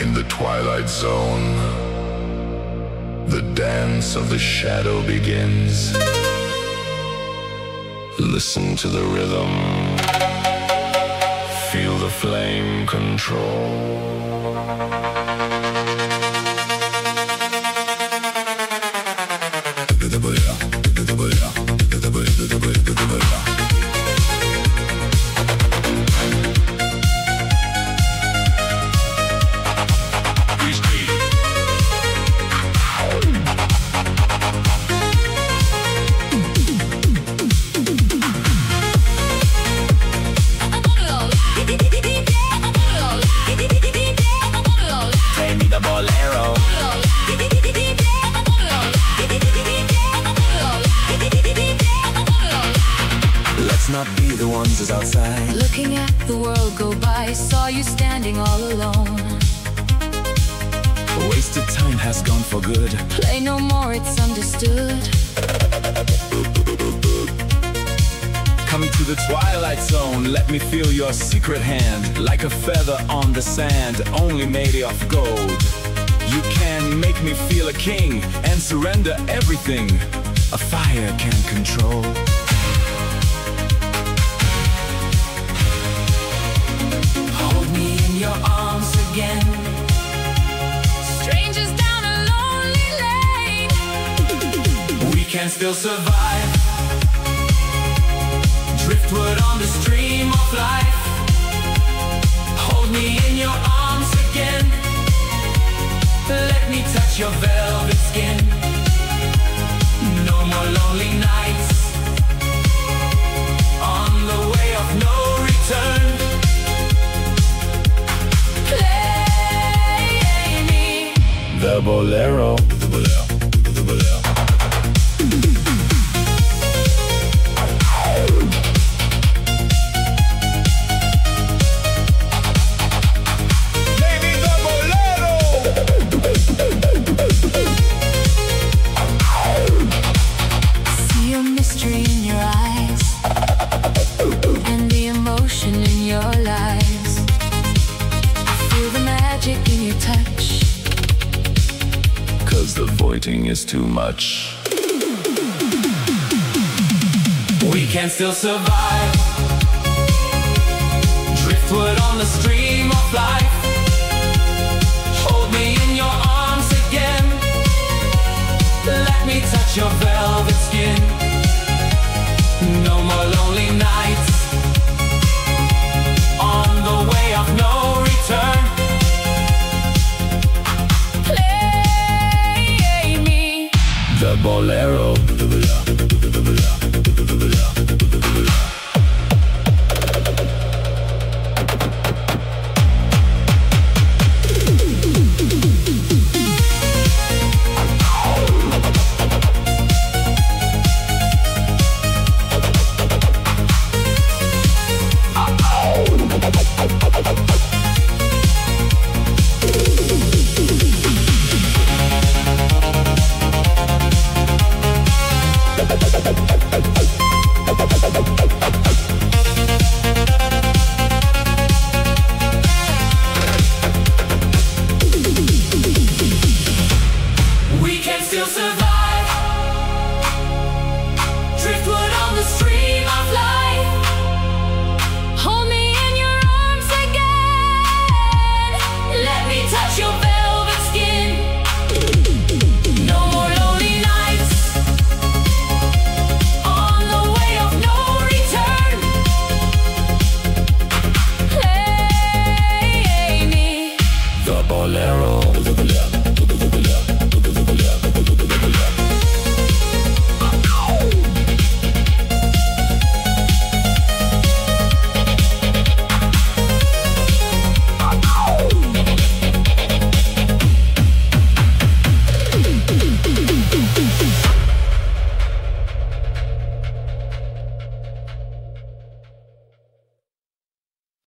In the twilight zone, the dance of the shadow begins. Listen to the rhythm, feel the flame control. Not be the ones as outside. Looking at the world go by, saw you standing all alone. Wasted time has gone for good. Play no more, it's understood. Coming to the twilight zone, let me feel your secret hand. Like a feather on the sand, only made of gold. You can make me feel a king and surrender everything a fire can control. Your arms again. Strangers down a lonely lane. We can still survive. Driftwood on the stream of life. Hold me in your arms again. Let me touch your velvet skin. No more lonely nights. On the way of no return. The bolero. The bolero. The bolero. Baby, the bolero. See a mystery in your eyes and the emotion in your lies. Feel the magic in your touch. Cause the voiding is too much. We can still survive. Driftwood on the stream of life. Hold me in your arms again. Let me touch your